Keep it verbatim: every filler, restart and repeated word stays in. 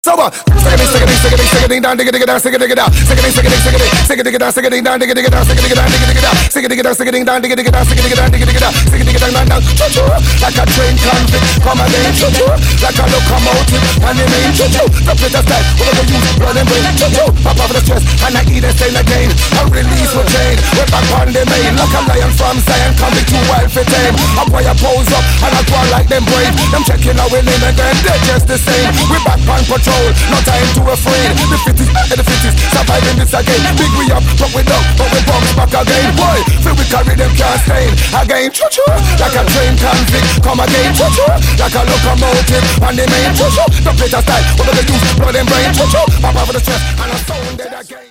So what? Sick-a-ding, sick-a-ding, sick-a-ding, sick-a-ding down, digga-digga down, sick-a-digga down, sick-a-ding, sick-a-ding, sick-a-ding, sick-a-digga down, sick-a-ding down, digga-digga down, sick-a-digga down, digga-digga down, sick-a-digga down, sick-a-ding down, digga-digga down, sick-a-digga down, digga-digga down, sick-a-digga down, down, down, choo-choo, like a train convict, come again, choo-choo, like a locomotive, and the main choo-choo, the British style, we're gonna use blood and brain, choo-choo, pop off the stress, and I eat and stay again, I release with chain, we're back on the main, like a lion from Zion, coming too wild for tame, up where you pose up, and I go like them brave, them checking our name again, they're just the same, we're back on patrol, no time to afraid. The fittest, and the fittest, surviving this again. Big we up, but we down, but we bounce back again. Boy, feel we carry them can't stain. Again, choo-choo, like a train convict. Come again, choo-choo, like a locomotive. And the main choo-choo, the Peter style, we're gonna use blood and brain. Choo-choo, pop over the chest, and I'm so dead again.